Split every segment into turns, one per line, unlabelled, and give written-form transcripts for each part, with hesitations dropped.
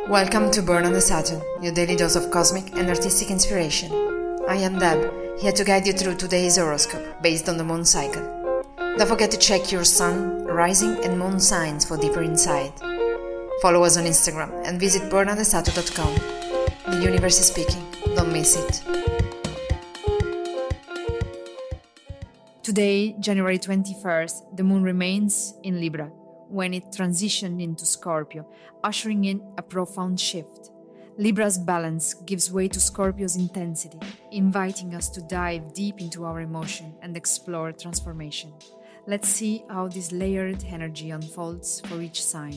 Welcome to Burn on the Saturn, your daily dose of cosmic and artistic inspiration. I am Deb, here to guide you through today's horoscope based on the moon cycle. Don't forget to check your sun, rising and moon signs for deeper insight. Follow us on Instagram and visit burnonthesaturn.com. The universe is speaking, don't miss it.
Today, January 21st, the moon remains in Libra, when it transitioned into Scorpio, ushering in a profound shift. Libra's balance gives way to Scorpio's intensity, inviting us to dive deep into our emotion and explore transformation. Let's see how this layered energy unfolds for each sign.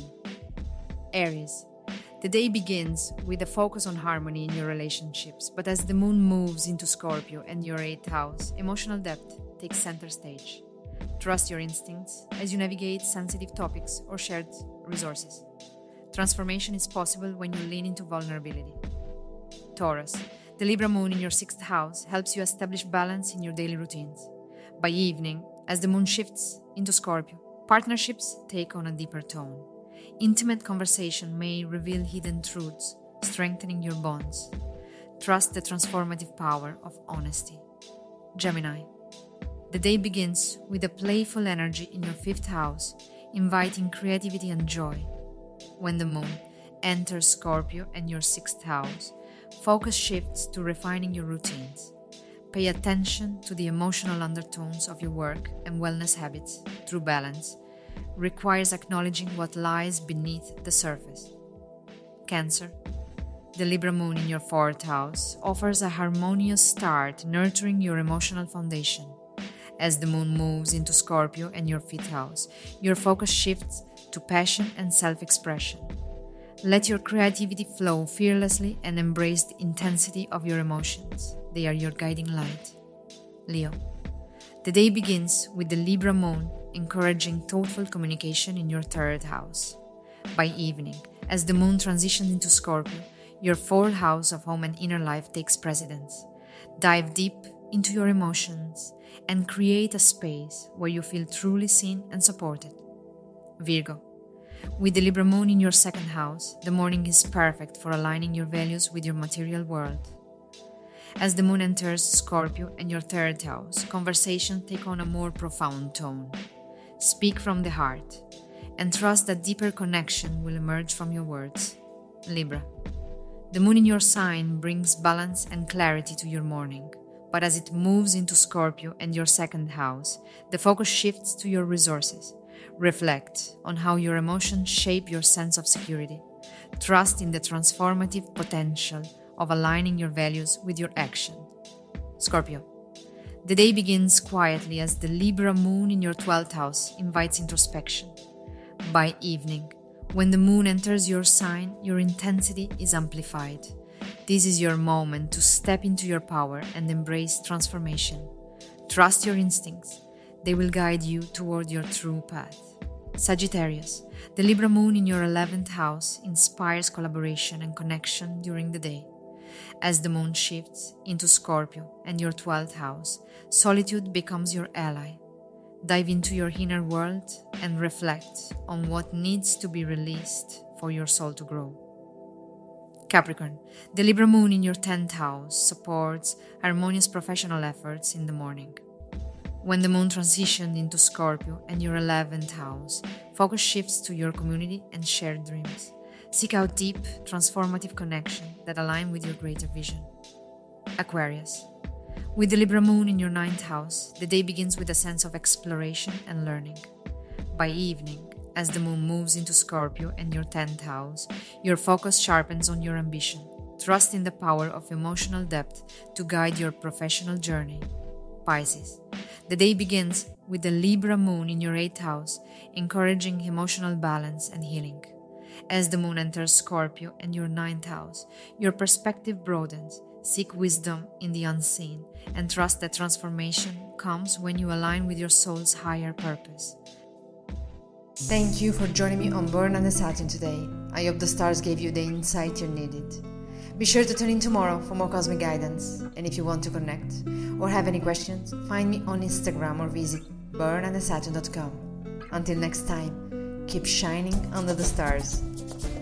Aries. The day begins with a focus on harmony in your relationships, but as the moon moves into Scorpio and your 8th house, emotional depth takes center stage. Trust your instincts as you navigate sensitive topics or shared resources. Transformation is possible when you lean into vulnerability. Taurus. The Libra moon in your 6th house helps you establish balance in your daily routines. By evening, as the moon shifts into Scorpio, partnerships take on a deeper tone. Intimate conversation may reveal hidden truths, strengthening your bonds. Trust the transformative power of honesty. Gemini. The day begins with a playful energy in your 5th house, inviting creativity and joy. When the moon enters Scorpio and your 6th house, focus shifts to refining your routines. Pay attention to the emotional undertones of your work and wellness habits through balance. Requires acknowledging what lies beneath the surface. Cancer. The Libra moon in your 4th house offers a harmonious start, nurturing your emotional foundation. As the moon moves into Scorpio and your 5th house, your focus shifts to passion and self-expression. Let your creativity flow fearlessly and embrace the intensity of your emotions. They are your guiding light. Leo. The day begins with the Libra moon encouraging thoughtful communication in your 3rd house. By evening, as the moon transitions into Scorpio, your 4th house of home and inner life takes precedence. Dive deep into your emotions and create a space where you feel truly seen and supported. Virgo. With the Libra moon in your 2nd house, the morning is perfect for aligning your values with your material world. As the moon enters Scorpio and your 3rd house, conversations take on a more profound tone. Speak from the heart and trust that deeper connection will emerge from your words. Libra. The moon in your sign brings balance and clarity to your morning. But as it moves into Scorpio and your 2nd house, the focus shifts to your resources. Reflect on how your emotions shape your sense of security. Trust in the transformative potential of aligning your values with your action. Scorpio. The day begins quietly as the Libra moon in your 12th house invites introspection. By evening, when the moon enters your sign, your intensity is amplified. This is your moment to step into your power and embrace transformation. Trust your instincts. They will guide you toward your true path. Sagittarius. The Libra moon in your 11th house inspires collaboration and connection during the day. As the moon shifts into Scorpio and your 12th house, solitude becomes your ally. Dive into your inner world and reflect on what needs to be released for your soul to grow. Capricorn. The Libra moon in your 10th house supports harmonious professional efforts in the morning. When the moon transitions into Scorpio and your 11th house, focus shifts to your community and shared dreams. Seek out deep, transformative connection that align with your greater vision. Aquarius. With the Libra moon in your 9th house, the day begins with a sense of exploration and learning. By evening, as the moon moves into Scorpio and your 10th house, your focus sharpens on your ambition. Trust in the power of emotional depth to guide your professional journey. Pisces. The day begins with the Libra moon in your 8th house, encouraging emotional balance and healing. As the moon enters Scorpio and your 9th house, your perspective broadens. Seek wisdom in the unseen and trust that transformation comes when you align with your soul's higher purpose.
Thank you for joining me on Burn on the Saturn today. I hope the stars gave you the insight you needed. Be sure to tune in tomorrow for more cosmic guidance. And if you want to connect or have any questions, find me on Instagram or visit burnonthesaturn.com. Until next time, keep shining under the stars.